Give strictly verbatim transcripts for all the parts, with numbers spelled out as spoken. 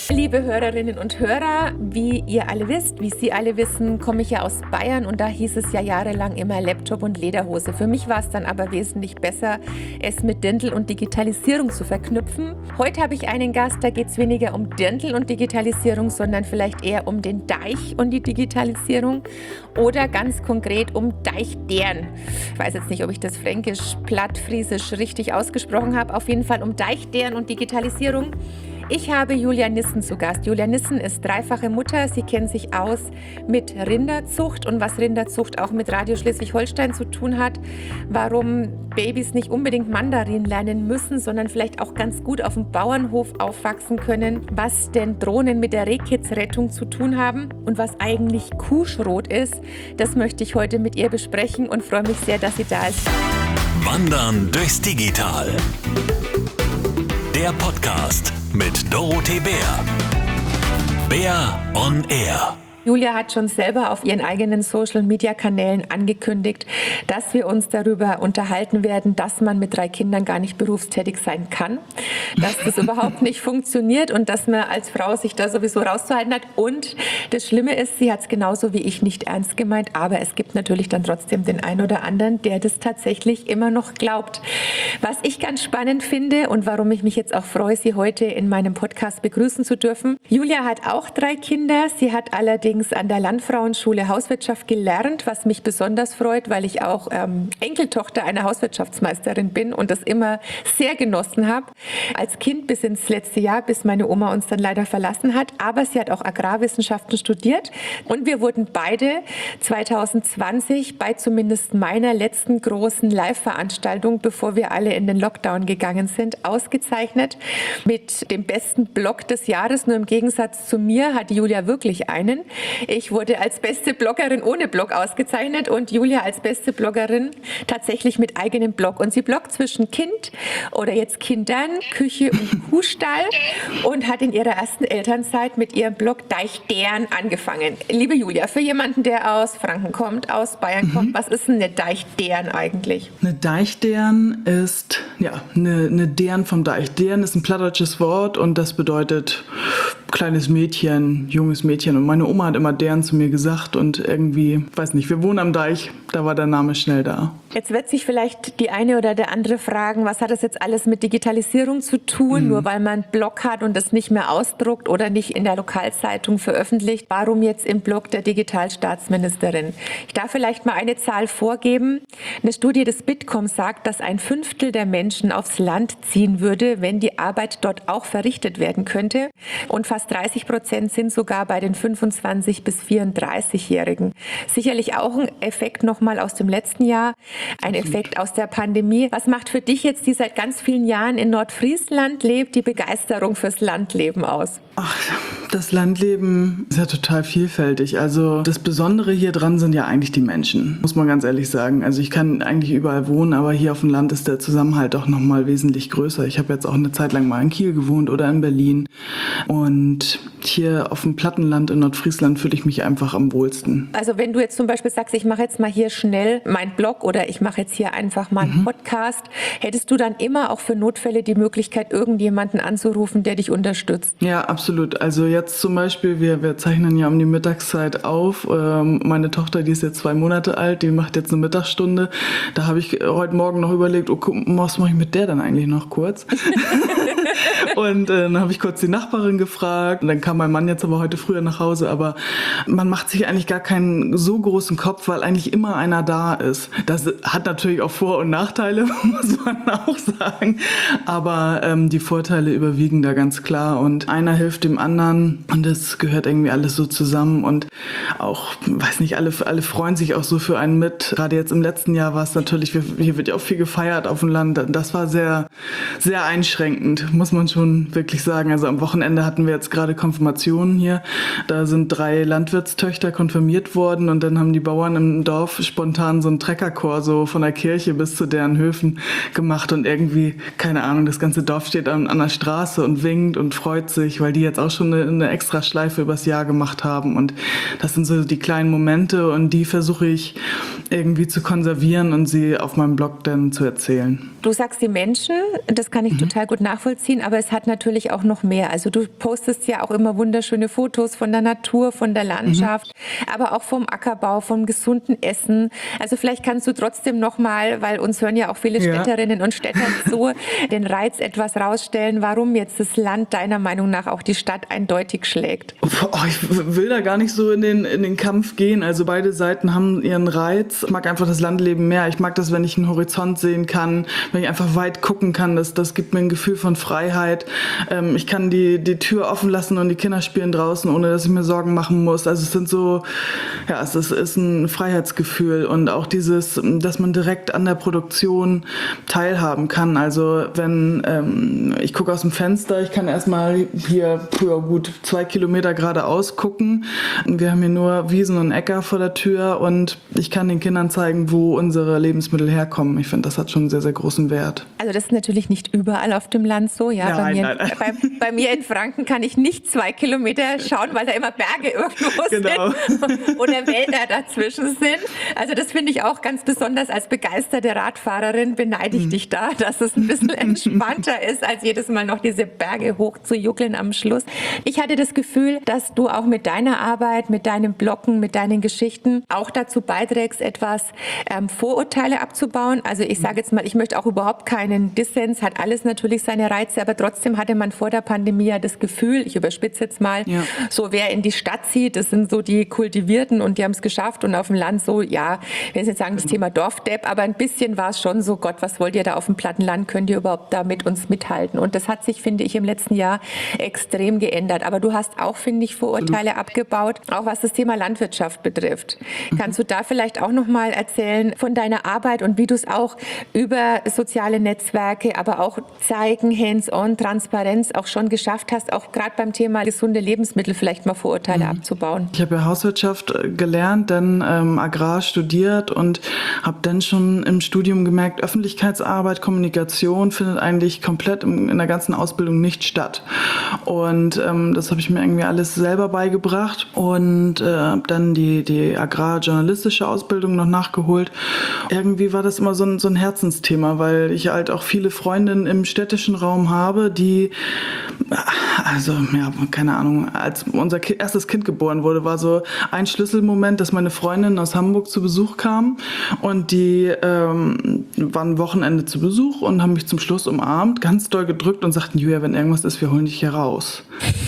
Liebe Hörerinnen und Hörer, wie ihr alle wisst, wie Sie alle wissen, komme ich ja aus Bayern und da hieß es ja jahrelang immer Laptop und Lederhose. Für mich war es dann aber wesentlich besser, es mit Dirndl und Digitalisierung zu verknüpfen. Heute habe ich einen Gast, da geht es weniger um Dirndl und Digitalisierung, sondern vielleicht eher um den Deich und die Digitalisierung oder ganz konkret um Deichdern. Ich weiß jetzt nicht, ob ich das fränkisch, plattfriesisch richtig ausgesprochen habe. Auf jeden Fall um Deichdern und Digitalisierung. Ich habe Julia Nissen zu Gast. Julia Nissen ist dreifache Mutter. Sie kennt sich aus mit Rinderzucht und was Rinderzucht auch mit Radio Schleswig-Holstein zu tun hat. Warum Babys nicht unbedingt Mandarin lernen müssen, sondern vielleicht auch ganz gut auf dem Bauernhof aufwachsen können. Was denn Drohnen mit der Rehkitzrettung zu tun haben und was eigentlich Kuhschrot ist. Das möchte ich heute mit ihr besprechen und freue mich sehr, dass sie da ist. Wandern durchs Digital. Der Podcast mit Dorothee Bär. Bär on Air. Julia hat schon selber auf ihren eigenen Social-Media-Kanälen angekündigt, dass wir uns darüber unterhalten werden, dass man mit drei Kindern gar nicht berufstätig sein kann, dass das überhaupt nicht funktioniert und dass man als Frau sich da sowieso rauszuhalten hat. Und das Schlimme ist, sie hat es genauso wie ich nicht ernst gemeint, aber es gibt natürlich dann trotzdem den einen oder anderen, der das tatsächlich immer noch glaubt. Was ich ganz spannend finde und warum ich mich jetzt auch freue, sie heute in meinem Podcast begrüßen zu dürfen. Julia hat auch drei Kinder, sie hat allerdings an der Landfrauenschule Hauswirtschaft gelernt, was mich besonders freut, weil ich auch ähm, Enkeltochter einer Hauswirtschaftsmeisterin bin und das immer sehr genossen habe. Als Kind bis ins letzte Jahr, bis meine Oma uns dann leider verlassen hat. Aber sie hat auch Agrarwissenschaften studiert und wir wurden beide zwanzig zwanzig bei zumindest meiner letzten großen Live-Veranstaltung, bevor wir alle in den Lockdown gegangen sind, ausgezeichnet mit dem besten Blog des Jahres. Nur im Gegensatz zu mir hat Julia wirklich einen. Ich wurde als beste Bloggerin ohne Blog ausgezeichnet und Julia als beste Bloggerin tatsächlich mit eigenem Blog. Und sie bloggt zwischen Kind oder jetzt Kindern, Küche und Kuhstall und hat in ihrer ersten Elternzeit mit ihrem Blog Deichdern angefangen. Liebe Julia, für jemanden, der aus Franken kommt, aus Bayern kommt, mhm. was ist denn eine Deichdern eigentlich? Eine Deichdern ist, ja, eine, eine Dern vom Deich. Dern ist ein plattdeutsches Wort und das bedeutet kleines Mädchen, junges Mädchen. Und meine Oma hat immer Dern zu mir gesagt und irgendwie, weiß nicht, wir wohnen am Deich, da war der Name schnell da. Jetzt wird sich vielleicht die eine oder der andere fragen, was hat das jetzt alles mit Digitalisierung zu tun? Mhm. Nur weil man einen Blog hat und das nicht mehr ausdruckt oder nicht in der Lokalzeitung veröffentlicht, warum jetzt im Blog der Digitalstaatsministerin? Ich darf vielleicht mal eine Zahl vorgeben. Eine Studie des Bitkom sagt, dass ein Fünftel der Menschen aufs Land ziehen würde, wenn die Arbeit dort auch verrichtet werden könnte. Und fast dreißig Prozent sind sogar bei den fünfundzwanzig- bis vierunddreißigjährigen. Sicherlich auch ein Effekt nochmal aus dem letzten Jahr, ein Effekt aus der Pandemie. Was macht für dich jetzt, die seit ganz vielen Jahren in Nordfriesland lebt, die Begeisterung fürs Landleben aus? Ach, das Landleben ist ja total vielfältig. Also das Besondere hier dran sind ja eigentlich die Menschen, muss man ganz ehrlich sagen. Also ich kann eigentlich überall wohnen, aber hier auf dem Land ist der Zusammenhalt doch nochmal wesentlich größer. Ich habe jetzt auch eine Zeit lang mal in Kiel gewohnt oder in Berlin. Und hier auf dem Plattenland in Nordfriesland fühle ich mich einfach am wohlsten. Also wenn du jetzt zum Beispiel sagst, ich mache jetzt mal hier schnell meinen Blog oder ich mache jetzt hier einfach mal einen mhm. Podcast, hättest du dann immer auch für Notfälle die Möglichkeit, irgendjemanden anzurufen, der dich unterstützt? Ja, absolut. Also jetzt zum Beispiel, wir, wir zeichnen ja um die Mittagszeit auf. Ähm, meine Tochter, die ist jetzt zwei Monate alt, die macht jetzt eine Mittagsstunde. Da habe ich heute Morgen noch überlegt, oh, was mache ich mit der dann eigentlich noch kurz? Und äh, dann habe ich kurz die Nachbarin gefragt und dann kam mein Mann jetzt aber heute früher nach Hause, aber man macht sich eigentlich gar keinen so großen Kopf, weil eigentlich immer einer da ist. Das hat natürlich auch Vor- und Nachteile, muss man auch sagen, aber ähm, die Vorteile überwiegen da ganz klar und einer hilft dem anderen und das gehört irgendwie alles so zusammen und auch, weiß nicht, alle, alle freuen sich auch so für einen mit. Gerade jetzt im letzten Jahr war es natürlich, hier wird ja auch viel gefeiert auf dem Land, das war sehr, sehr einschränkend, muss man schon wirklich sagen. Also am Wochenende hatten wir jetzt gerade Konfirmationen hier. Da sind drei Landwirtstöchter konfirmiert worden und dann haben die Bauern im Dorf spontan so einen Treckerchor so von der Kirche bis zu deren Höfen gemacht und irgendwie, keine Ahnung, das ganze Dorf steht an, an der Straße und winkt und freut sich, weil die jetzt auch schon eine, eine extra Schleife übers Jahr gemacht haben und das sind so die kleinen Momente und die versuche ich irgendwie zu konservieren und sie auf meinem Blog dann zu erzählen. Du sagst die Menschen, das kann ich mhm. total gut nachvollziehen, aber das hat natürlich auch noch mehr. Also du postest ja auch immer wunderschöne Fotos von der Natur, von der Landschaft, mhm. aber auch vom Ackerbau, vom gesunden Essen. Also vielleicht kannst du trotzdem noch mal, weil uns hören ja auch viele ja. Städterinnen und Städter so, den Reiz etwas rausstellen, warum jetzt das Land deiner Meinung nach auch die Stadt eindeutig schlägt. Oh, ich will da gar nicht so in den, in den Kampf gehen. Also beide Seiten haben ihren Reiz. Ich mag einfach das Landleben mehr. Ich mag das, wenn ich einen Horizont sehen kann, wenn ich einfach weit gucken kann. Das, das gibt mir ein Gefühl von Freiheit. Ähm, ich kann die, die Tür offen lassen und die Kinder spielen draußen, ohne dass ich mir Sorgen machen muss. Also es sind so, ja, es ist, ist ein Freiheitsgefühl und auch dieses, dass man direkt an der Produktion teilhaben kann. Also wenn ähm, ich gucke aus dem Fenster, ich kann erstmal hier für gut zwei Kilometer geradeaus gucken. Wir haben hier nur Wiesen und Äcker vor der Tür und ich kann den Kindern zeigen, wo unsere Lebensmittel herkommen. Ich finde, das hat schon einen sehr, sehr großen Wert. Also das ist natürlich nicht überall auf dem Land so. Ja, nein, bei, mir, nein, nein. Bei, bei mir in Franken kann ich nicht zwei Kilometer schauen, weil da immer Berge irgendwo genau. sind oder Wälder dazwischen sind. Also das finde ich auch ganz besonders. Als begeisterte Radfahrerin beneide ich mhm. dich da, dass es ein bisschen entspannter ist, als jedes Mal noch diese Berge hoch zu juckeln am Schluss. Ich hatte das Gefühl, dass du auch mit deiner Arbeit, mit deinen Bloggen, mit deinen Geschichten auch dazu beiträgst, etwas ähm, Vorurteile abzubauen. Also ich sage jetzt mal, ich möchte auch überhaupt keinen Dissens, hat alles natürlich seine Reize, aber trotzdem hatte man vor der Pandemie ja das Gefühl, ich überspitze jetzt mal, ja. so wer in die Stadt zieht, das sind so die Kultivierten und die haben es geschafft und auf dem Land so, ja, ich will jetzt sagen, das Thema Dorfdepp, aber ein bisschen war es schon so, Gott, was wollt ihr da auf dem Plattenland, könnt ihr überhaupt da mit uns mithalten? Und das hat sich, finde ich, im letzten Jahr extrem geändert. Aber du hast auch, finde ich, Vorurteile Absolut. abgebaut, auch was das Thema Landwirtschaft betrifft. Mhm. Kannst du da vielleicht auch noch mal erzählen von deiner Arbeit und wie du es auch über soziale Netzwerke, aber auch zeigen, hands-on, Transparenz auch schon geschafft hast, auch gerade beim Thema gesunde Lebensmittel vielleicht mal Vorurteile mhm. abzubauen? Ich habe ja Hauswirtschaft gelernt, dann ähm, Agrar studiert und habe dann schon im Studium gemerkt, Öffentlichkeitsarbeit, Kommunikation findet eigentlich komplett in, in der ganzen Ausbildung nicht statt. Und ähm, das habe ich mir irgendwie alles selber beigebracht und äh, habe dann die, die agrarjournalistische Ausbildung noch nachgeholt. Irgendwie war das immer so ein, so ein Herzensthema, weil ich halt auch viele Freundinnen im städtischen Raum habe, die, also ja, keine Ahnung, als unser Ki- erstes Kind geboren wurde, war so ein Schlüsselmoment, dass meine Freundinnen aus Hamburg zu Besuch kamen und die ähm, waren Wochenende zu Besuch und haben mich zum Schluss umarmt, ganz doll gedrückt und sagten, Julia, wenn irgendwas ist, wir holen dich hier raus.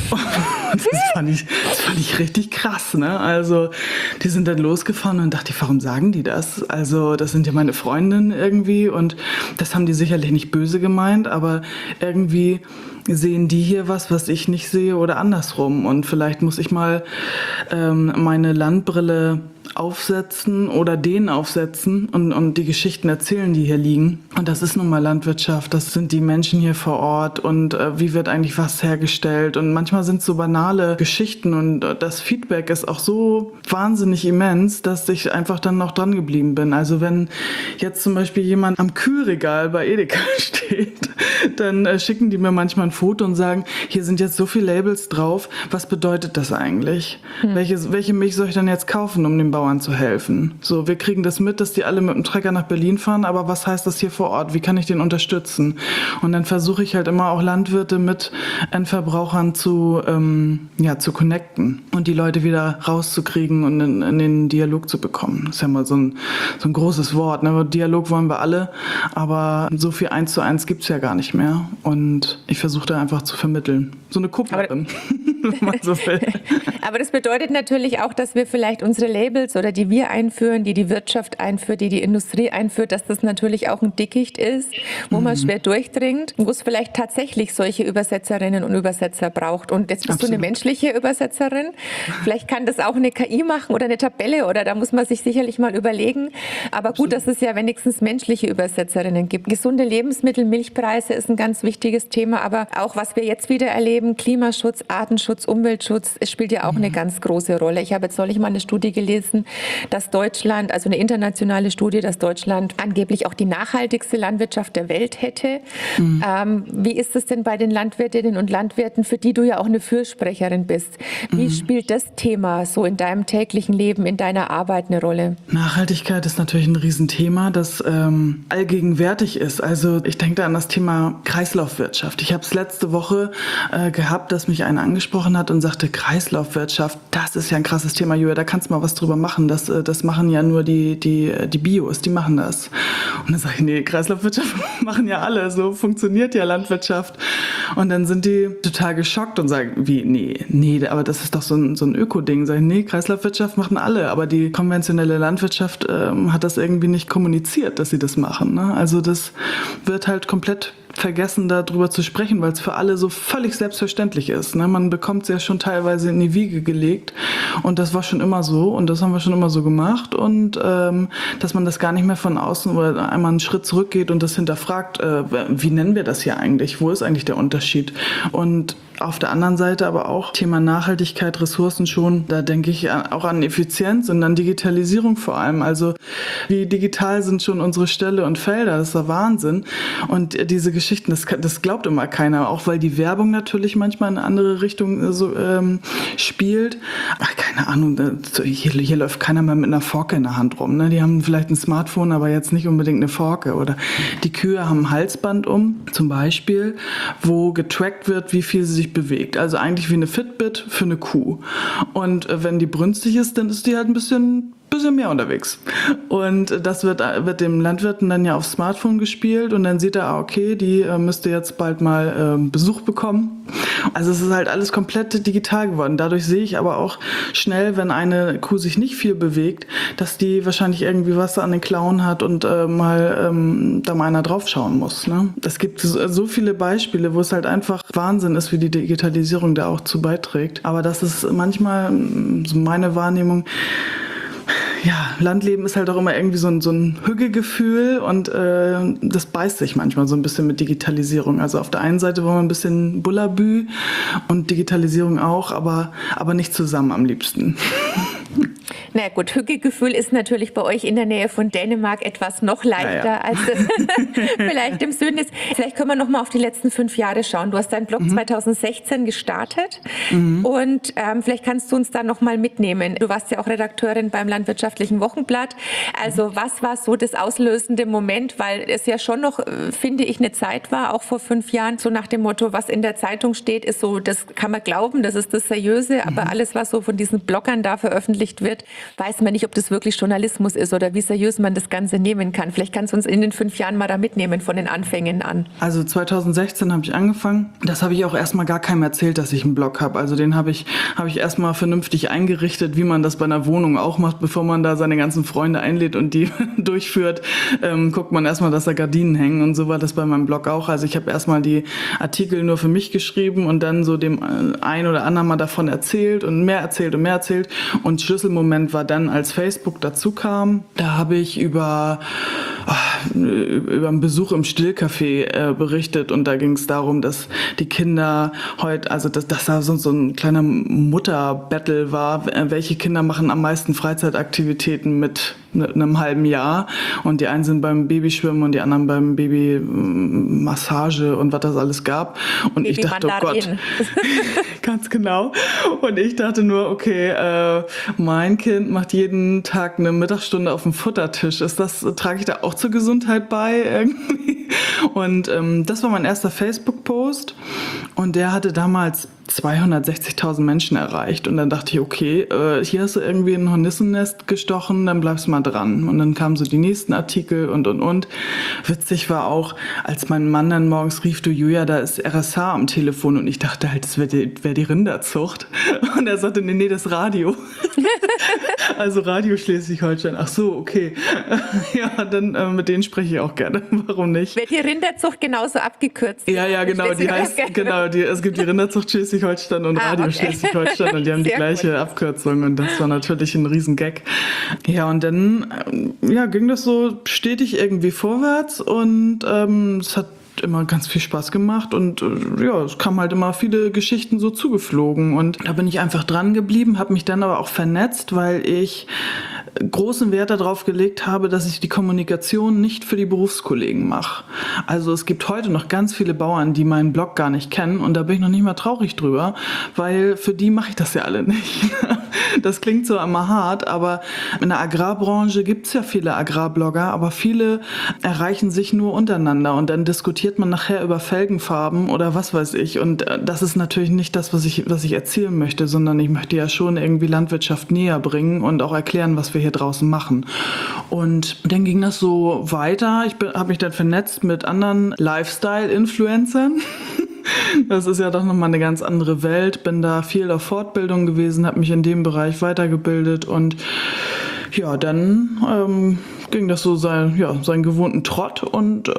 Das fand ich, das fand ich richtig krass, ne? Also die sind dann losgefahren und dachte ich, warum sagen die das? Also das sind ja meine Freundinnen irgendwie und das haben die sicherlich nicht böse gemeint, aber irgendwie sehen die hier was, was ich nicht sehe oder andersrum. Und vielleicht muss ich mal ähm, meine Landbrille aufsetzen oder den aufsetzen und, und die Geschichten erzählen, die hier liegen. Und das ist nun mal Landwirtschaft, das sind die Menschen hier vor Ort und äh, wie wird eigentlich was hergestellt. Und manchmal sind es so banale Geschichten und äh, das Feedback ist auch so wahnsinnig immens, dass ich einfach dann noch dran geblieben bin. Also wenn jetzt zum Beispiel jemand am Kühlregal bei Edeka steht, dann äh, schicken die mir manchmal ein Foto und sagen, hier sind jetzt so viele Labels drauf, was bedeutet das eigentlich? Hm. Welche, welche Milch soll ich dann jetzt kaufen, um den Bauern zu helfen? So, wir kriegen das mit, dass die alle mit dem Trecker nach Berlin fahren, aber was heißt das hier vor Ort? Wie kann ich den unterstützen? Und dann versuche ich halt immer auch Landwirte mit Endverbrauchern zu, ähm, ja, zu connecten und die Leute wieder rauszukriegen und in, in den Dialog zu bekommen. Das ist ja mal so ein, so ein großes Wort, ne? Dialog wollen wir alle, aber so viel eins zu eins gibt's ja gar nicht mehr. Und ich versuche da einfach zu vermitteln. So eine Kupplerin, wenn man so will. Aber das bedeutet natürlich auch, dass wir vielleicht unsere Labels oder die wir einführen, die die Wirtschaft einführt, die die Industrie einführt, dass das natürlich auch ein Dickicht ist, wo mhm. man schwer durchdringt, wo es vielleicht tatsächlich solche Übersetzerinnen und Übersetzer braucht. Und jetzt bist Absolut. du eine menschliche Übersetzerin. Vielleicht kann das auch eine K I machen oder eine Tabelle oder da muss man sich sicherlich mal überlegen. Aber gut, Absolut. dass es ja wenigstens menschliche Übersetzerinnen gibt. Gesunde Lebensmittel, Milchpreise ist ein ganz wichtiges Thema, aber auch was wir jetzt wieder erleben, Klimaschutz, Artenschutz, Klimaschutz, Umweltschutz, es spielt ja auch mhm. eine ganz große Rolle. Ich habe jetzt neulich mal eine Studie gelesen, dass Deutschland, also eine internationale Studie, dass Deutschland angeblich auch die nachhaltigste Landwirtschaft der Welt hätte. Mhm. Ähm, wie ist es denn bei den Landwirtinnen und Landwirten, für die du ja auch eine Fürsprecherin bist? Wie mhm. spielt das Thema so in deinem täglichen Leben, in deiner Arbeit eine Rolle? Nachhaltigkeit ist natürlich ein Riesenthema, das ähm, allgegenwärtig ist. Also ich denke da an das Thema Kreislaufwirtschaft. Ich habe es letzte Woche äh, gehabt, dass mich einer angesprochen hat und sagte, Kreislaufwirtschaft, das ist ja ein krasses Thema, Julia, da kannst du mal was drüber machen. Das, äh, das machen ja nur die, die, die Bios, die machen das. Und dann sage ich, nee, Kreislaufwirtschaft machen ja alle, so funktioniert ja Landwirtschaft. Und dann sind die total geschockt und sagen, wie, nee, nee, aber das ist doch so ein, so ein Öko-Ding. Sag ich, nee, Kreislaufwirtschaft machen alle, aber die konventionelle Landwirtschaft ähm, hat das irgendwie nicht kommuniziert, dass sie das machen. Ne? Also das wird halt komplett vergessen, darüber zu sprechen, weil es für alle so völlig selbstverständlich ist. Ne? Man bekommt es ja schon teilweise in die Wiege gelegt und das war schon immer so und das haben wir schon immer so gemacht und ähm, dass man das gar nicht mehr von außen oder einmal einen Schritt zurückgeht und das hinterfragt, äh, wie nennen wir das hier eigentlich? Wo ist eigentlich der Unterschied? Und auf der anderen Seite aber auch Thema Nachhaltigkeit, Ressourcen schon, da denke ich auch an Effizienz und an Digitalisierung vor allem. Also wie digital sind schon unsere Ställe und Felder, das ist der Wahnsinn. Und diese Geschichten, das, das glaubt immer keiner, auch weil die Werbung natürlich manchmal in eine andere Richtung so ähm, spielt. Ach, keine Ahnung, hier, hier läuft keiner mehr mit einer Forke in der Hand rum. Ne? Die haben vielleicht ein Smartphone, aber jetzt nicht unbedingt eine Forke. Oder die Kühe haben ein Halsband um, zum Beispiel, wo getrackt wird, wie viel sie sich bewegt. Also eigentlich wie eine Fitbit für eine Kuh. Und wenn die brünstig ist, dann ist die halt ein bisschen bisschen mehr unterwegs. Und das wird, wird dem Landwirten dann ja aufs Smartphone gespielt und dann sieht er, ah, okay, die äh, müsste jetzt bald mal äh, Besuch bekommen. Also es ist halt alles komplett digital geworden. Dadurch sehe ich aber auch schnell, wenn eine Kuh sich nicht viel bewegt, dass die wahrscheinlich irgendwie was an den Klauen hat und äh, mal ähm, da mal einer draufschauen muss. Ne? Es gibt so, so viele Beispiele, wo es halt einfach Wahnsinn ist, wie die Digitalisierung da auch zu beiträgt. Aber das ist manchmal, so meine Wahrnehmung, ja, Landleben ist halt auch immer irgendwie so ein, so ein Hügelgefühl und äh, das beißt sich manchmal so ein bisschen mit Digitalisierung. Also auf der einen Seite wollen wir ein bisschen Bullabü und Digitalisierung auch, aber, aber nicht zusammen am liebsten. Na ja, gut, Hügelgefühl ist natürlich bei euch in der Nähe von Dänemark etwas noch leichter, ja, ja. als es vielleicht im Süden ist. Vielleicht können wir noch mal auf die letzten fünf Jahre schauen. Du hast deinen Blog mhm. zwanzig sechzehn gestartet mhm. und ähm, vielleicht kannst du uns da noch mal mitnehmen. Du warst ja auch Redakteurin beim Landwirtschaftlichen Wochenblatt. Also was war so das auslösende Moment, weil es ja schon noch, finde ich, eine Zeit war, auch vor fünf Jahren, so nach dem Motto, was in der Zeitung steht, ist so, das kann man glauben, das ist das Seriöse, aber mhm. alles, was so von diesen Bloggern da veröffentlicht wird, weiß man nicht, ob das wirklich Journalismus ist oder wie seriös man das Ganze nehmen kann. Vielleicht kannst du uns in den fünf Jahren mal da mitnehmen von den Anfängen an. Also zwanzig sechzehn habe ich angefangen. Das habe ich auch erstmal gar keinem erzählt, dass ich einen Blog habe. Also den habe ich, habe ich erstmal vernünftig eingerichtet, wie man das bei einer Wohnung auch macht, bevor man da seine ganzen Freunde einlädt und die durchführt. Ähm, guckt man erstmal, dass da Gardinen hängen und so war das bei meinem Blog auch. Also ich habe erstmal die Artikel nur für mich geschrieben und dann so dem einen oder anderen mal davon erzählt und mehr erzählt und mehr erzählt. Und Schlüsselmoment war dann, als Facebook dazu kam, da habe ich über, über einen Besuch im Stillcafé äh, berichtet und da ging es darum, dass die Kinder heute, also dass, dass da so, so ein kleiner Mutterbattle war, welche Kinder machen am meisten Freizeitaktivitäten mit einem halben Jahr und die einen sind beim Babyschwimmen und die anderen beim Babymassage und was das alles gab und Baby ich dachte, oh Gott, ganz genau und ich dachte nur, okay, äh, mein Kind macht jeden Tag eine Mittagsstunde auf dem Futtertisch, ist das, trage ich da auch zur Gesundheit bei irgendwie? Und ähm, das war mein erster Facebook-Post und der hatte damals zweihundertsechzigtausend Menschen erreicht und dann dachte ich, okay, äh, hier hast du irgendwie ein Hornissennest gestochen, dann bleibst du mal dran. Und dann kamen so die nächsten Artikel und, und, und. Witzig war auch, als mein Mann dann morgens rief, du Julia, da ist R S H am Telefon und ich dachte halt, das wäre die, wär die Rinderzucht. Und er sagte, nee, nee, das Radio. Also Radio Schleswig-Holstein. Ach so, okay. Ja, dann äh, mit denen spreche ich auch gerne. Warum nicht? Wird die Rinderzucht genauso abgekürzt? Ja, ja, genau. Die heißt, genau, die, es gibt die Rinderzucht Schleswig-Holstein und ah, Radio okay. Schleswig-Holstein und die haben die gleiche gut. Abkürzung und das war natürlich ein Riesengag. Ja, und dann ja, ging das so stetig irgendwie vorwärts und ähm, es hat immer ganz viel Spaß gemacht und äh, ja, es kamen halt immer viele Geschichten so zugeflogen und da bin ich einfach dran geblieben, habe mich dann aber auch vernetzt, weil ich großen Wert darauf gelegt habe, dass ich die Kommunikation nicht für die Berufskollegen mache. Also es gibt heute noch ganz viele Bauern, die meinen Blog gar nicht kennen und da bin ich noch nicht mal traurig drüber, weil für die mache ich das ja alle nicht. Das klingt so immer hart, aber in der Agrarbranche gibt es ja viele Agrarblogger, aber viele erreichen sich nur untereinander und dann diskutiert man nachher über Felgenfarben oder was weiß ich und das ist natürlich nicht das, was ich, was ich erzählen möchte, sondern ich möchte ja schon irgendwie Landwirtschaft näher bringen und auch erklären, was wir hier draußen machen. Und dann ging das so weiter. Ich habe mich dann vernetzt mit anderen Lifestyle-Influencern. Das ist ja doch nochmal eine ganz andere Welt. Bin da viel auf Fortbildung gewesen, habe mich in dem Bereich weitergebildet und ja, dann ähm, ging das so sein, ja, seinen gewohnten Trott und äh,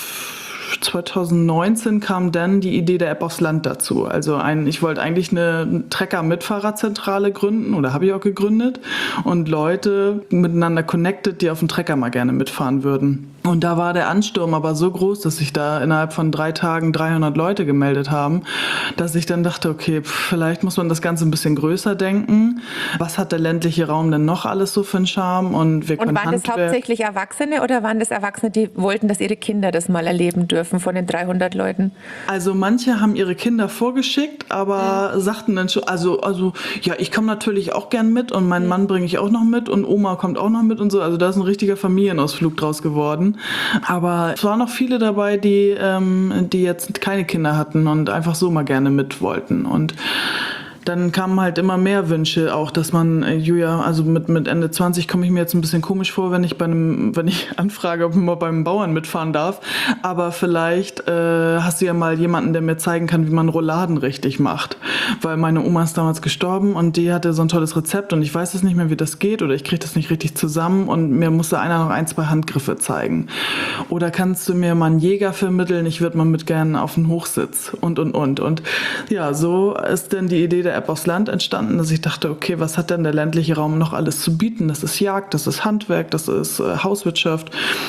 zwanzig neunzehn kam dann die Idee der App aufs Land dazu. Also ein, ich wollte eigentlich eine Trecker-Mitfahrerzentrale gründen oder habe ich auch gegründet und Leute miteinander connected, die auf dem Trecker mal gerne mitfahren würden. Und da war der Ansturm aber so groß, dass sich da innerhalb von drei Tagen dreihundert Leute gemeldet haben, dass ich dann dachte, okay, vielleicht muss man das Ganze ein bisschen größer denken. Was hat der ländliche Raum denn noch alles so für einen Charme? Und, wir und waren das Handwerk- hauptsächlich Erwachsene oder waren das Erwachsene, die wollten, dass ihre Kinder das mal erleben dürfen von den dreihundert Leuten? Also manche haben ihre Kinder vorgeschickt, aber mhm. sagten dann schon, also, also ja, ich komme natürlich auch gern mit und meinen mhm. Mann bringe ich auch noch mit und Oma kommt auch noch mit und so. Also da ist ein richtiger Familienausflug draus geworden. Aber es waren noch viele dabei, die, ähm, die jetzt keine Kinder hatten und einfach so mal gerne mit wollten. Und dann kamen halt immer mehr Wünsche, auch dass man, äh, Julia, also mit, mit Ende zwanzig komme ich mir jetzt ein bisschen komisch vor, wenn ich bei einem, wenn ich anfrage, ob ich mal beim Bauern mitfahren darf. Aber vielleicht äh, hast du ja mal jemanden, der mir zeigen kann, wie man Rouladen richtig macht. Weil meine Oma ist damals gestorben und die hatte so ein tolles Rezept und ich weiß es nicht mehr, wie das geht oder ich kriege das nicht richtig zusammen und mir musste einer noch ein, zwei Handgriffe zeigen. Oder kannst du mir mal einen Jäger vermitteln, ich würde mal mit gerne auf den Hochsitz und, und, und. Und ja, so ist dann die Idee der App aufs Land entstanden, dass ich dachte, okay, was hat denn der ländliche Raum noch alles zu bieten? Das ist Jagd, das ist Handwerk, das ist äh, Hauswirtschaft,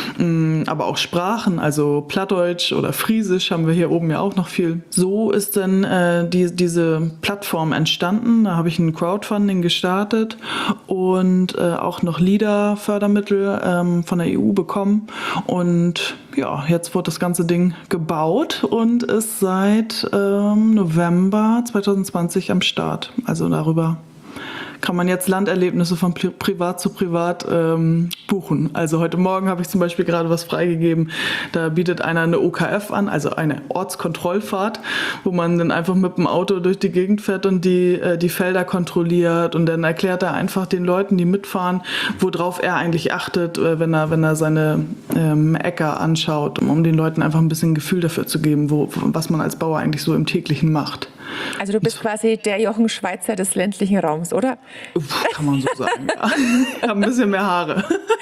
mh, aber auch Sprachen, also Plattdeutsch oder Friesisch haben wir hier oben ja auch noch viel. So ist dann äh, die, diese Plattform entstanden. Da habe ich ein Crowdfunding gestartet und äh, auch noch LEADER-Fördermittel ähm, von der E U bekommen und ja, jetzt wird das ganze Ding gebaut und ist seit ähm, November zwanzig zwanzig am Start. Also darüber kann man jetzt Landerlebnisse von Pri- Privat zu Privat ähm, buchen. Also heute Morgen habe ich zum Beispiel gerade was freigegeben. Da bietet einer eine O K F an, also eine Ortskontrollfahrt, wo man dann einfach mit dem Auto durch die Gegend fährt und die, äh, die Felder kontrolliert und dann erklärt er einfach den Leuten, die mitfahren, worauf er eigentlich achtet, äh, wenn er, wenn er seine ähm, Äcker anschaut, um den Leuten einfach ein bisschen Gefühl dafür zu geben, wo, was man als Bauer eigentlich so im täglichen macht. Also du bist quasi der Jochen Schweizer des ländlichen Raums, oder? Uff, kann man so sagen, ja. Ich habe ein bisschen mehr Haare.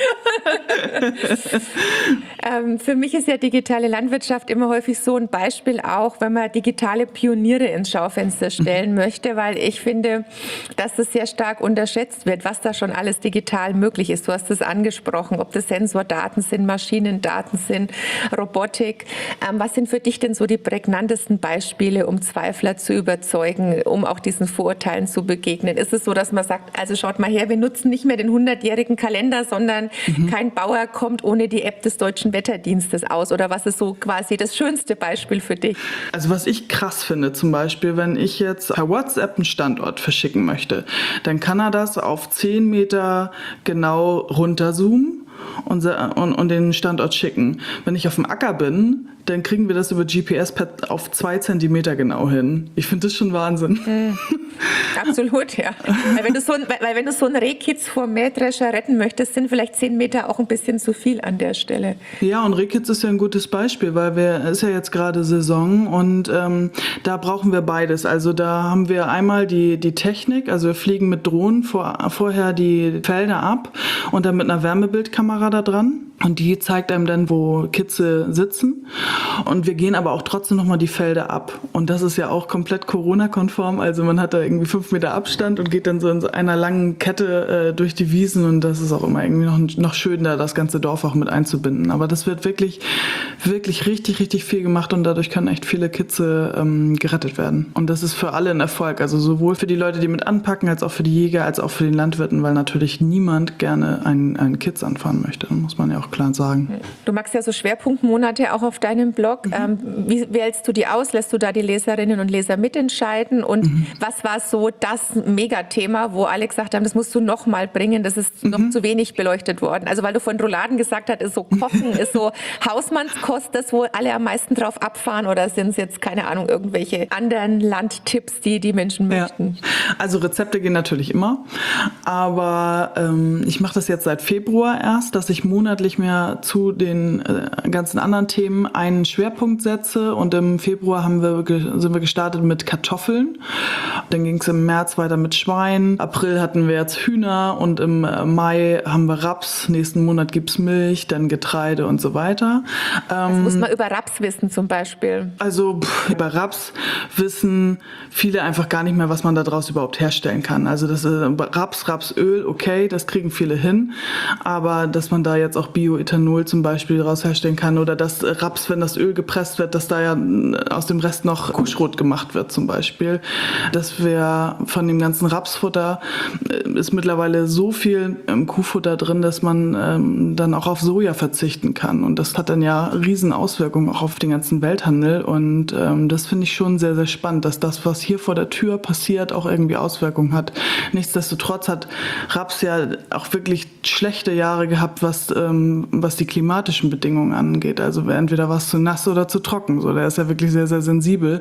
ähm, für mich ist ja digitale Landwirtschaft immer häufig so ein Beispiel auch, wenn man digitale Pioniere ins Schaufenster stellen mhm. möchte, weil ich finde, dass das sehr stark unterschätzt wird, was da schon alles digital möglich ist. Du hast es angesprochen, ob das Sensordaten sind, Maschinendaten sind, Robotik. Ähm, was sind für dich denn so die prägnantesten Beispiele, um Zweifler zu überzeugen, um auch diesen Vorurteilen zu begegnen? Ist es so, dass man sagt, also schaut mal her, wir nutzen nicht mehr den hundertjährigen Kalender, sondern mhm. kein Bauer kommt ohne die App des Deutschen Wetterdienstes aus? Oder was ist so quasi das schönste Beispiel für dich? Also was ich krass finde, zum Beispiel, wenn ich jetzt per WhatsApp einen Standort verschicken möchte, dann kann er das auf zehn Meter genau runterzoomen und, und, und den Standort schicken. Wenn ich auf dem Acker bin, dann kriegen wir das über G P S auf zwei Zentimeter genau hin. Ich finde das schon Wahnsinn. Mhm. Absolut, ja. Weil wenn du so, weil wenn du so einen Rehkitz vor Mähdrescher retten möchtest, sind vielleicht zehn Meter auch ein bisschen zu viel an der Stelle. Ja, und Rehkitz ist ja ein gutes Beispiel, weil wir ist ja jetzt gerade Saison und ähm, da brauchen wir beides. Also da haben wir einmal die, die Technik, also wir fliegen mit Drohnen vor, vorher die Felder ab und dann mit einer Wärmebildkamera da dran. und die zeigt einem dann, wo Kitze sitzen. Und wir gehen aber auch trotzdem nochmal die Felder ab. Und das ist ja auch komplett Corona-konform. Also man hat da irgendwie fünf Meter Abstand und geht dann so in so einer langen Kette äh, durch die Wiesen. Und das ist auch immer irgendwie noch, noch schön, da das ganze Dorf auch mit einzubinden. Aber das wird wirklich, wirklich richtig, richtig viel gemacht. Und dadurch können echt viele Kitze ähm, gerettet werden. Und das ist für alle ein Erfolg. Also sowohl für die Leute, die mit anpacken, als auch für die Jäger, als auch für den Landwirten. Weil natürlich niemand gerne einen, einen Kitz anfahren möchte. Das muss man ja auch klar sagen. Du machst ja so Schwerpunktmonate auch auf deinem Blog. Mhm. Ähm, wie wählst du die aus? Lässt du da die Leserinnen und Leser mitentscheiden? Und mhm. was war so das Megathema, wo alle gesagt haben, das musst du noch mal bringen, das ist mhm. noch zu wenig beleuchtet worden? Also weil du von Rouladen gesagt hast, ist so Kochen, ist so Hausmannskost, das wo alle am meisten drauf abfahren, oder sind es jetzt, keine Ahnung, irgendwelche anderen Landtipps, die die Menschen möchten? Ja. Also Rezepte gehen natürlich immer, aber ähm, ich mache das jetzt seit Februar erst, dass ich monatlich mehr zu den äh, ganzen anderen Themen einen Schwerpunkt setze, und im Februar haben wir, sind wir gestartet mit Kartoffeln, dann ging es im März weiter mit Schwein, April hatten wir jetzt Hühner und im Mai haben wir Raps, nächsten Monat gibt's Milch, dann Getreide und so weiter. Was ähm, muss man über Raps wissen zum Beispiel? Also pff, über Raps wissen viele einfach gar nicht mehr, was man daraus überhaupt herstellen kann. Also das ist Raps, Rapsöl, okay, das kriegen viele hin, aber dass man da jetzt auch Bioethanol zum Beispiel daraus herstellen kann, oder dass Raps, wenn das Öl gepresst wird, dass da ja aus dem Rest noch Kuhschrot gemacht wird zum Beispiel. Dass wir von dem ganzen Rapsfutter ist mittlerweile so viel im Kuhfutter drin, dass man ähm, dann auch auf Soja verzichten kann. Und das hat dann ja riesen Auswirkungen auch auf den ganzen Welthandel. Und ähm, das finde ich schon sehr, sehr spannend, dass das, was hier vor der Tür passiert, auch irgendwie Auswirkungen hat. Nichtsdestotrotz hat Raps ja auch wirklich schlechte Jahre gehabt, was, ähm, was die klimatischen Bedingungen angeht. Also entweder war es zu nass oder zu trocken. So, der ist ja wirklich sehr, sehr sensibel.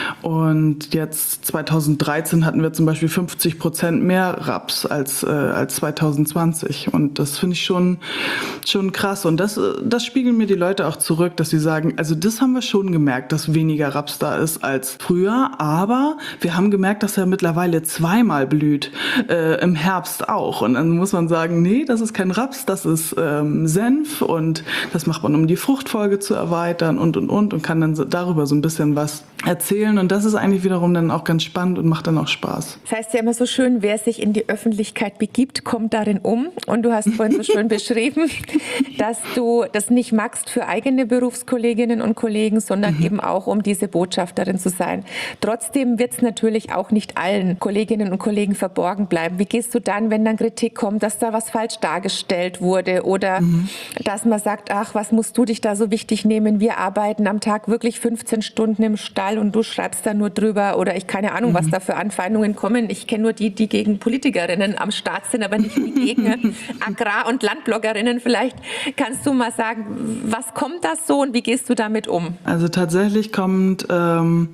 Und jetzt zweitausenddreizehn hatten wir zum Beispiel fünfzig Prozent mehr Raps als, äh, als zwanzig zwanzig. Und das finde ich schon, schon krass. Und das, das spiegeln mir die Leute auch zurück, dass sie sagen, also das haben wir schon gemerkt, dass weniger Raps da ist als früher. Aber wir haben gemerkt, dass er mittlerweile zweimal blüht, äh, im Herbst auch. Und dann muss man sagen, nee, das ist kein Raps, das ist ähm, Senf, und das macht man, um die Fruchtfolge zu erweitern und, und, und, und kann dann so darüber so ein bisschen was erzählen. Und das ist eigentlich wiederum dann auch ganz spannend und macht dann auch Spaß. Das heißt ja immer so schön, wer sich in die Öffentlichkeit begibt, kommt darin um. Und du hast vorhin so schön beschrieben, dass du das nicht magst für eigene Berufskolleginnen und Kollegen, sondern mhm. eben auch, um diese Botschafterin zu sein. Trotzdem wird es natürlich auch nicht allen Kolleginnen und Kollegen verborgen bleiben. Wie gehst du dann, wenn dann Kritik kommt, dass da was falsch dargestellt wurde, oder mhm. dass man sagt, ach, was musst du dich da so wichtig nehmen? Wir arbeiten am Tag wirklich fünfzehn Stunden im Stall und du schreibst da nur drüber, oder ich keine Ahnung, mhm. was da für Anfeindungen kommen. Ich kenne nur die, die gegen Politikerinnen am Start sind, aber nicht die gegen Agrar- und Landbloggerinnen. Vielleicht kannst du mal sagen, was kommt das so und wie gehst du damit um? Also tatsächlich kommt... Ähm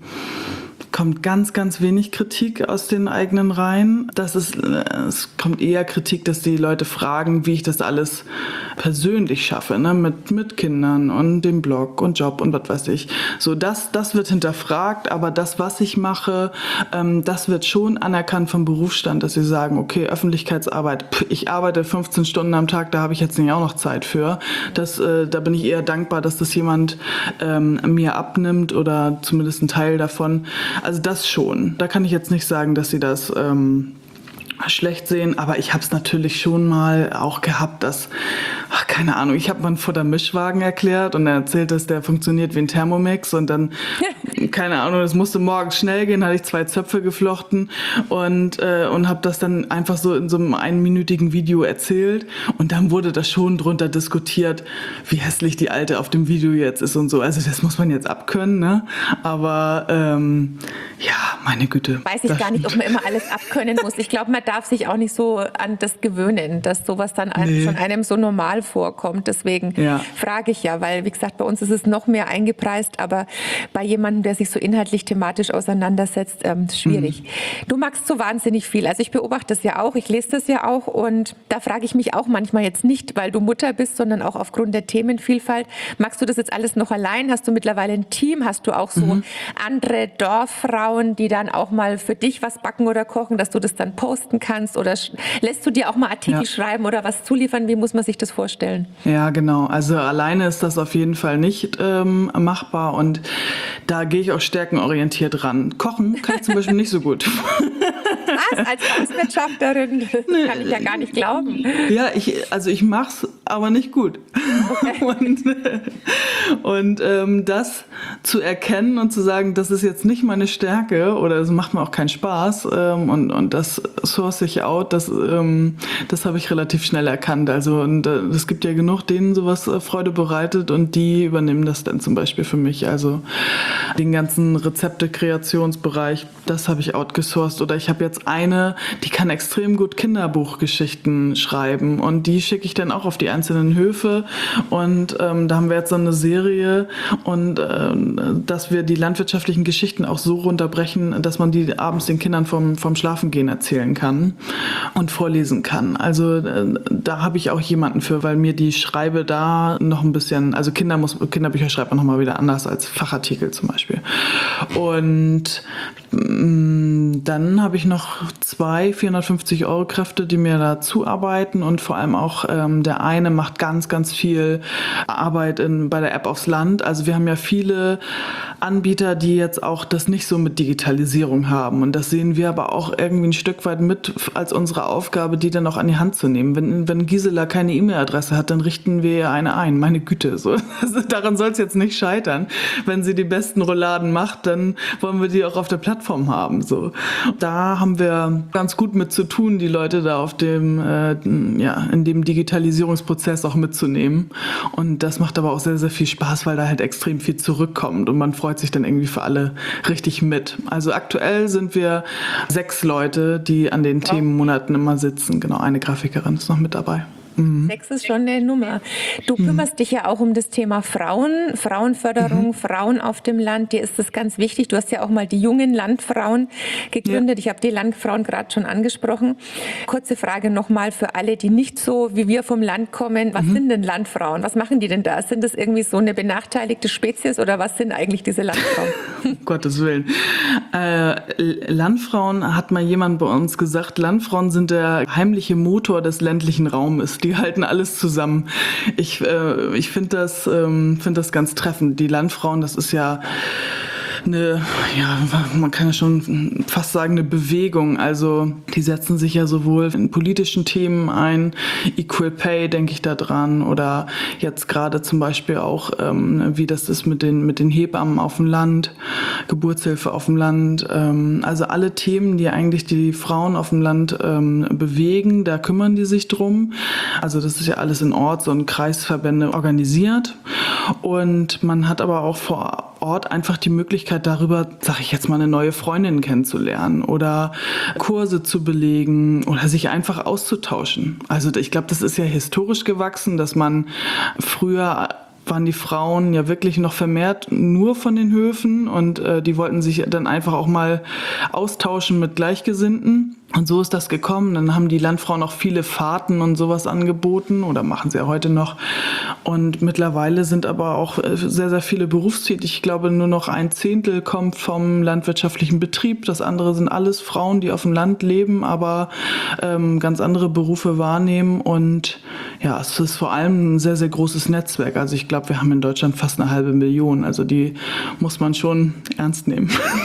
kommt ganz, ganz wenig Kritik aus den eigenen Reihen. Das ist, es kommt eher Kritik, dass die Leute fragen, wie ich das alles persönlich schaffe, ne? mit, mit Kindern und dem Blog und Job und was weiß ich. So, das, das wird hinterfragt, aber das, was ich mache, ähm, das wird schon anerkannt vom Berufsstand, dass sie sagen, okay, Öffentlichkeitsarbeit, pff, ich arbeite fünfzehn Stunden am Tag, da habe ich jetzt nicht auch noch Zeit für. Das, äh, da bin ich eher dankbar, dass das jemand ähm, mir abnimmt, oder zumindest ein Teil davon. Also das schon. Da kann ich jetzt nicht sagen, dass sie das ähm, schlecht sehen, aber ich habe es natürlich schon mal auch gehabt, dass, ach, keine Ahnung, ich habe mal einen Futtermischwagen erklärt und er erzählt, dass der funktioniert wie ein Thermomix, und dann, keine Ahnung, das musste morgens schnell gehen, hatte ich zwei Zöpfe geflochten und, äh, und habe das dann einfach so in so einem einminütigen Video erzählt, und dann wurde das schon drunter diskutiert, wie hässlich die Alte auf dem Video jetzt ist und so. Also das muss man jetzt abkönnen, ne? Aber ähm, ja, meine Güte. Weiß ich gar nicht, ob man immer alles abkönnen muss. Ich glaube, man darf sich auch nicht so an das gewöhnen, dass sowas dann nee. schon einem so normal vorkommt. Deswegen ja. frage ich ja, weil, wie gesagt, bei uns ist es noch mehr eingepreist, aber bei jemandem, der sich so inhaltlich thematisch auseinandersetzt, ähm, ist schwierig. Mhm. Du magst so wahnsinnig viel. Also ich beobachte das ja auch, ich lese das ja auch, und da frage ich mich auch manchmal jetzt nicht, weil du Mutter bist, sondern auch aufgrund der Themenvielfalt. Magst du das jetzt alles noch allein? Hast du mittlerweile ein Team? Hast du auch so mhm. andere Dorffrauen, die dann auch mal für dich was backen oder kochen, dass du das dann posten kannst oder sch- lässt du dir auch mal Artikel Ja. schreiben oder was zuliefern? Wie muss man sich das vorstellen? Ja, genau. Also alleine ist das auf jeden Fall nicht ähm, machbar und da gehe ich auch stärkenorientiert ran. Kochen kann ich zum Beispiel nicht so gut. Was? Als Hauswirtschafterin? Das kann ich ja gar nicht glauben. Ja, ich, also ich mach's, aber nicht gut. Okay. Und, und ähm, das zu erkennen und zu sagen, das ist jetzt nicht meine Stärke oder es macht mir auch keinen Spaß ähm, und, und das source ich out, das, ähm, das habe ich relativ schnell erkannt. Also und äh, es gibt ja genug, denen sowas äh, Freude bereitet und die übernehmen das dann zum Beispiel für mich. Also den ganzen Rezepte-Kreationsbereich, das habe ich outgesourced. Oder ich habe jetzt eine, die kann extrem gut Kinderbuchgeschichten schreiben und die schicke ich dann auch auf die einzelnen Höfe und ähm, da haben wir jetzt so eine Serie und ähm, dass wir die landwirtschaftlichen Geschichten auch so runterbrechen, dass man die abends den Kindern vom, vom Schlafengehen erzählen kann und vorlesen kann. Also äh, da habe ich auch jemanden für, weil mir die Schreibe da noch ein bisschen, also Kinder muss, Kinderbücher schreibt man nochmal wieder anders als Fachartikel zum Beispiel. Und mh, dann habe ich noch zwei vierhundertfünfzig Euro Kräfte, die mir da zuarbeiten und vor allem auch ähm, der eine macht ganz, ganz viel Arbeit in, bei der App aufs Land. Also wir haben ja viele Anbieter, die jetzt auch das nicht so mit Digitalisierung haben und das sehen wir aber auch irgendwie ein Stück weit mit als unsere Aufgabe, die dann auch an die Hand zu nehmen. Wenn, wenn Gisela keine E-Mail-Adresse hat, dann richten wir ihr eine ein. Meine Güte, so. Also daran soll es jetzt nicht scheitern. Wenn sie die besten Rouladen macht, dann wollen wir die auch auf der Plattform haben. So. Da haben wir ganz gut mit zu tun, die Leute da auf dem, äh, ja, in dem Digitalisierungsprozess auch mitzunehmen. Und das macht aber auch sehr, sehr viel Spaß, weil da halt extrem viel zurückkommt und man freut sich dann irgendwie für alle richtig mit. Also aktuell sind wir sechs Leute, die an den Themenmonaten immer sitzen. Genau, eine Grafikerin ist noch mit dabei. Mhm. Sechs ist schon eine Nummer. Du kümmerst dich ja auch um das Thema Frauen, Frauenförderung, mhm. Frauen auf dem Land. Dir ist das ganz wichtig. Du hast ja auch mal die jungen Landfrauen gegründet. Ja. Ich habe die Landfrauen gerade schon angesprochen. Kurze Frage nochmal für alle, die nicht so wie wir vom Land kommen. Was mhm. sind denn Landfrauen? Was machen die denn da? Sind das irgendwie so eine benachteiligte Spezies oder was sind eigentlich diese Landfrauen? Um Gottes Willen. Äh, Landfrauen hat mal jemand bei uns gesagt, Landfrauen sind der heimliche Motor des ländlichen Raumes. Die halten alles zusammen. Ich, äh, ich finde das, ähm, find das ganz treffend. Die Landfrauen, das ist ja eine, ja, man kann ja schon fast sagen, eine Bewegung. Also die setzen sich ja sowohl in politischen Themen ein, Equal Pay, denke ich da dran, oder jetzt gerade zum Beispiel auch, ähm, wie das ist mit den, mit den Hebammen auf dem Land, Geburtshilfe auf dem Land. Ähm, also alle Themen, die eigentlich die Frauen auf dem Land ähm, bewegen, da kümmern die sich drum. Also das ist ja alles in Orts- und Kreisverbände organisiert. Und man hat aber auch vor Ort einfach die Möglichkeit darüber, sag ich jetzt mal, eine neue Freundin kennenzulernen oder Kurse zu belegen oder sich einfach auszutauschen. Also ich glaube, das ist ja historisch gewachsen, dass man früher waren die Frauen ja wirklich noch vermehrt nur von den Höfen und äh, die wollten sich dann einfach auch mal austauschen mit Gleichgesinnten. Und so ist das gekommen. Dann haben die Landfrauen auch viele Fahrten und sowas angeboten oder machen sie ja heute noch. Und mittlerweile sind aber auch sehr, sehr viele berufstätig. Ich glaube, nur noch ein Zehntel kommt vom landwirtschaftlichen Betrieb. Das andere sind alles Frauen, die auf dem Land leben, aber ähm, ganz andere Berufe wahrnehmen. Und ja, es ist vor allem ein sehr, sehr großes Netzwerk. Also ich glaube, wir haben in Deutschland fast eine halbe Million. Also die muss man schon ernst nehmen.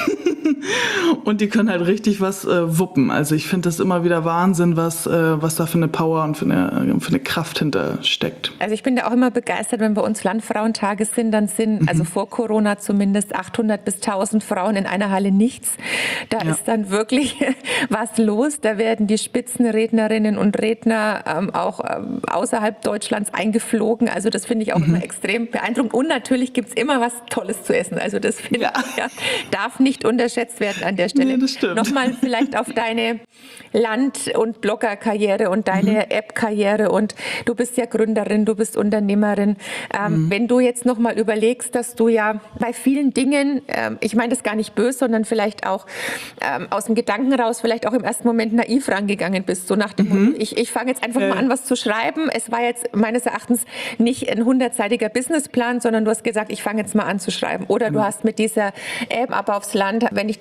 Und die können halt richtig was äh, wuppen. Also ich finde das immer wieder Wahnsinn, was, äh, was da für eine Power und für eine, für eine Kraft hinter steckt. Also ich bin da auch immer begeistert, wenn bei uns Landfrauentage sind, dann sind, mhm. also vor Corona zumindest, achthundert bis tausend Frauen in einer Halle nichts. Da ja. ist dann wirklich was los. Da werden die Spitzenrednerinnen und Redner ähm, auch ähm, außerhalb Deutschlands eingeflogen. Also das finde ich auch mhm. immer extrem beeindruckend. Und natürlich gibt es immer was Tolles zu essen. Also das finde ja. ich, ja, darf nicht unterschätzt werden an der Stelle. Nee, das stimmt. Nochmal vielleicht auf deine Land- und Blogger-Karriere und deine mhm. App-Karriere. Und du bist ja Gründerin, du bist Unternehmerin. Ähm, mhm. Wenn du jetzt nochmal überlegst, dass du ja bei vielen Dingen, ähm, ich meine das gar nicht böse, sondern vielleicht auch ähm, aus dem Gedanken raus, vielleicht auch im ersten Moment naiv rangegangen bist. So nach dem mhm. Motto, ich, ich fange jetzt einfach äh. mal an, was zu schreiben. Es war jetzt meines Erachtens nicht ein hundertseitiger Businessplan, sondern du hast gesagt, ich fange jetzt mal an zu schreiben. Oder mhm. du hast mit dieser App, aber aufs Land, wenn ich das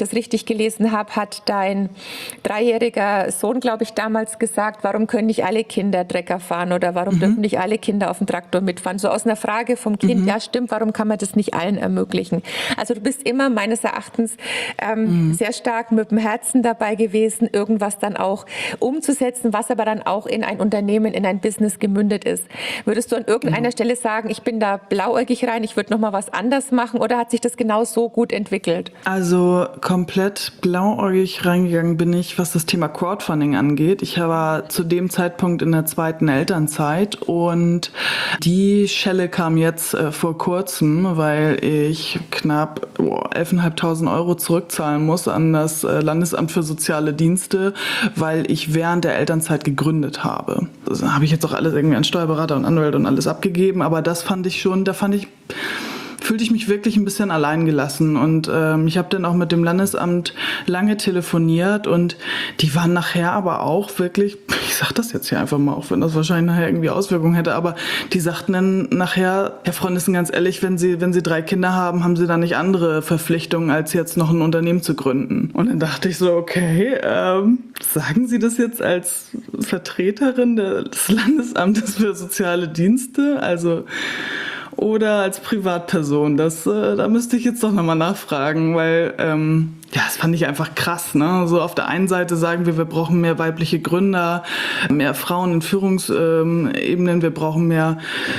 das richtig gelesen habe, hat dein dreijähriger Sohn, glaube ich, damals gesagt, warum können nicht alle Kinder Trecker fahren oder warum mhm. dürfen nicht alle Kinder auf dem Traktor mitfahren? So aus einer Frage vom Kind, mhm. ja stimmt, warum kann man das nicht allen ermöglichen? Also du bist immer meines Erachtens ähm, mhm. sehr stark mit dem Herzen dabei gewesen, irgendwas dann auch umzusetzen, was aber dann auch in ein Unternehmen, in ein Business gemündet ist. Würdest du an irgendeiner mhm. Stelle sagen, ich bin da blauäugig rein, ich würde noch mal was anders machen, oder hat sich das genau so gut entwickelt? Also komplett blauäugig reingegangen bin ich, was das Thema Crowdfunding angeht. Ich war zu dem Zeitpunkt in der zweiten Elternzeit und die Schelle kam jetzt äh, vor kurzem, weil ich knapp oh, elftausendfünfhundert Euro zurückzahlen muss an das äh, Landesamt für soziale Dienste, weil ich während der Elternzeit gegründet habe. Das habe ich jetzt auch alles irgendwie an Steuerberater und Anwälte und alles abgegeben, aber das fand ich schon, da fand ich fühlte ich mich wirklich ein bisschen allein gelassen und ähm, ich habe dann auch mit dem Landesamt lange telefoniert und die waren nachher aber auch wirklich, ich sag das jetzt hier einfach mal, auch wenn das wahrscheinlich nachher irgendwie Auswirkungen hätte, aber die sagten dann nachher, Herr Freundissen, ganz ehrlich, wenn Sie, wenn Sie drei Kinder haben, haben Sie da nicht andere Verpflichtungen, als jetzt noch ein Unternehmen zu gründen. Und dann dachte ich so, okay, ähm, sagen Sie das jetzt als Vertreterin des Landesamtes für soziale Dienste? Also oder als Privatperson, das, äh, da müsste ich jetzt doch nochmal nachfragen, weil ähm, ja, das fand ich einfach krass, ne? So auf der einen Seite sagen wir, wir brauchen mehr weibliche Gründer, mehr Frauen in Führungsebenen, wir brauchen mehr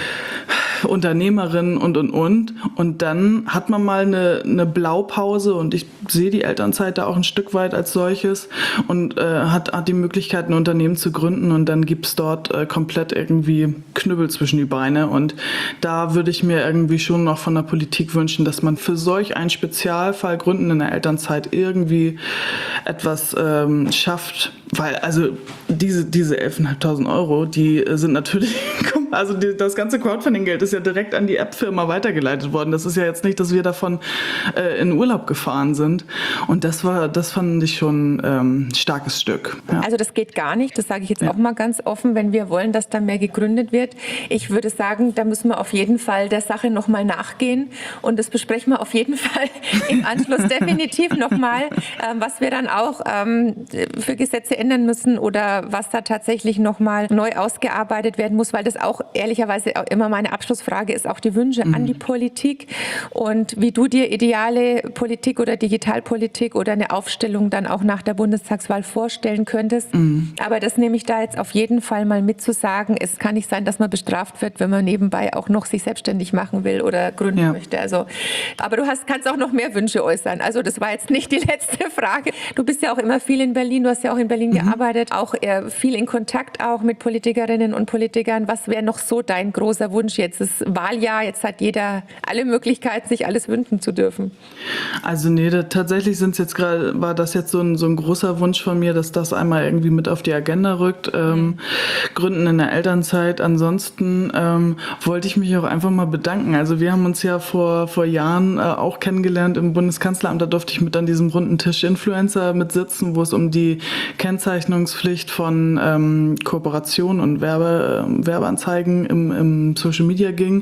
Unternehmerinnen und, und, und. Und dann hat man mal eine, eine Blaupause und ich sehe die Elternzeit da auch ein Stück weit als solches und äh, hat, hat die Möglichkeit, ein Unternehmen zu gründen und dann gibt's dort äh, komplett irgendwie Knüppel zwischen die Beine und da würde ich mir irgendwie schon noch von der Politik wünschen, dass man für solch einen Spezialfall Gründen in der Elternzeit irgendwie etwas ähm, schafft, weil also diese, diese elftausendfünfhundert Euro, die sind natürlich, also die, das ganze Crowdfunding-Geld ist ja direkt an die App-Firma weitergeleitet worden. Das ist ja jetzt nicht, dass wir davon äh, in Urlaub gefahren sind. Und das war, das fand ich schon ähm, ein starkes Stück. Ja. Also das geht gar nicht, das sage ich jetzt ja. auch mal ganz offen, wenn wir wollen, dass da mehr gegründet wird. Ich würde sagen, da müssen wir auf jeden Fall der Sache nochmal nachgehen und das besprechen wir auf jeden Fall im Anschluss definitiv nochmal, ähm, was wir dann auch ähm, für Gesetze ändern müssen oder was da tatsächlich nochmal neu ausgearbeitet werden muss, weil das auch ehrlicherweise auch immer meine Abschlussfrage ist, auch die Wünsche mhm. an die Politik und wie du dir ideale Politik oder Digitalpolitik oder eine Aufstellung dann auch nach der Bundestagswahl vorstellen könntest. Mhm. Aber das nehme ich da jetzt auf jeden Fall mal mit zu sagen, es kann nicht sein, dass man bestraft wird, wenn man nebenbei auch noch sich selbstständig machen will oder gründen ja. möchte. Also, aber du hast, kannst auch noch mehr Wünsche äußern. Also das war jetzt nicht die letzte Frage. Du bist ja auch immer viel in Berlin, du hast ja auch in Berlin mhm. gearbeitet, auch äh, viel in Kontakt auch mit Politikerinnen und Politikern. Was wäre noch so dein großer Wunsch jetzt? Das Wahljahr, jetzt hat jeder alle Möglichkeiten, sich alles wünschen zu dürfen. Also nee, da, tatsächlich sind's jetzt gerade, war das jetzt so ein, so ein großer Wunsch von mir, dass das einmal irgendwie mit auf die Agenda rückt. Ähm, mhm. Gründen in der Elternzeit. Ansonsten ähm, wollte ich mich auch einfach mal bedanken. Also wir haben uns ja vor, vor Jahren äh, auch kennengelernt im Bundeskanzleramt. Da durfte ich mit an diesem runden Tisch Influencer mit sitzen, wo es um die Kennzeichnungspflicht von ähm, Kooperation und Werbe, äh, Werbeanzeigen im, im Social Media ging.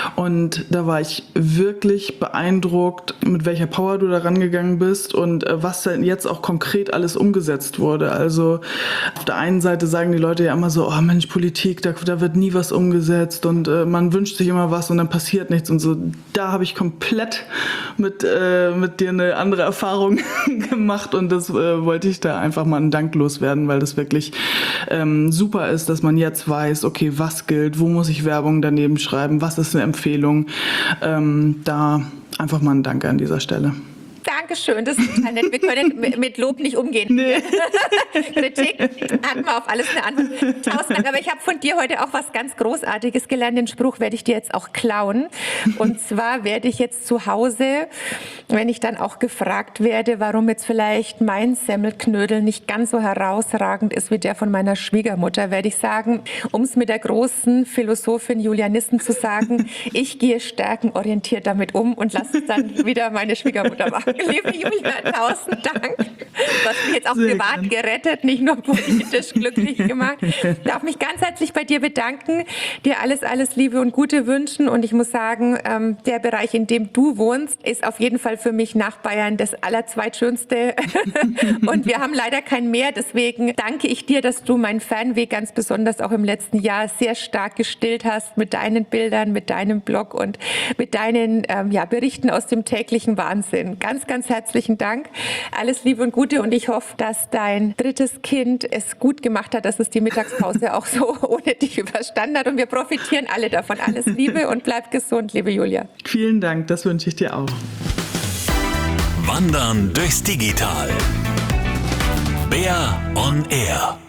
Und da war ich wirklich beeindruckt, mit welcher Power du da rangegangen bist und äh, was denn jetzt auch konkret alles umgesetzt wurde. Also auf der einen Seite sagen die Leute ja immer so, oh Mensch, Politik, da, da wird nie was umgesetzt und äh, man wünscht sich immer was und dann passiert nichts und so. Da habe ich komplett mit, äh, mit dir eine andere Erfahrung gemacht und das äh, wollte ich da einfach mal einen Dank loswerden, weil das wirklich ähm, super ist, dass man jetzt weiß, okay, was gilt, wo muss ich Werbung daneben schreiben, was ist eine Empfehlung. Ähm, da einfach mal ein Danke an dieser Stelle. Dankeschön, das ist total nett. Wir können mit Lob nicht umgehen. Nee. Kritik hat man auf alles eine Antwort. Tausend Dank, aber ich habe von dir heute auch was ganz Großartiges gelernt. Den Spruch werde ich dir jetzt auch klauen. Und zwar werde ich jetzt zu Hause, wenn ich dann auch gefragt werde, warum jetzt vielleicht mein Semmelknödel nicht ganz so herausragend ist wie der von meiner Schwiegermutter, werde ich sagen, um es mit der großen Philosophin Julia Nissen zu sagen, ich gehe stärkenorientiert damit um und lasse es dann wieder meine Schwiegermutter machen. Liebe liebe Julia, tausend Dank. Du hast mich jetzt auch Sehr privat gern. gerettet, nicht nur politisch glücklich gemacht. Ich darf mich ganz herzlich bei dir bedanken, dir alles, alles Liebe und Gute wünschen. Und ich muss sagen, ähm, der Bereich, in dem du wohnst, ist auf jeden Fall für mich nach Bayern das Allerzweitschönste. Und wir haben leider kein Meer. Deswegen danke ich dir, dass du mein Fernweh ganz besonders auch im letzten Jahr sehr stark gestillt hast mit deinen Bildern, mit deinem Blog und mit deinen ähm, ja, Berichten aus dem täglichen Wahnsinn. Ganz, ganz herzlichen Dank. Alles Liebe und Gute und ich hoffe, dass dein drittes Kind es gut gemacht hat, dass es die Mittagspause auch so ohne dich überstanden hat und wir profitieren alle davon. Alles Liebe und bleib gesund, liebe Julia. Vielen Dank, das wünsche ich dir auch. Wandern durchs Digital. Bär on Air.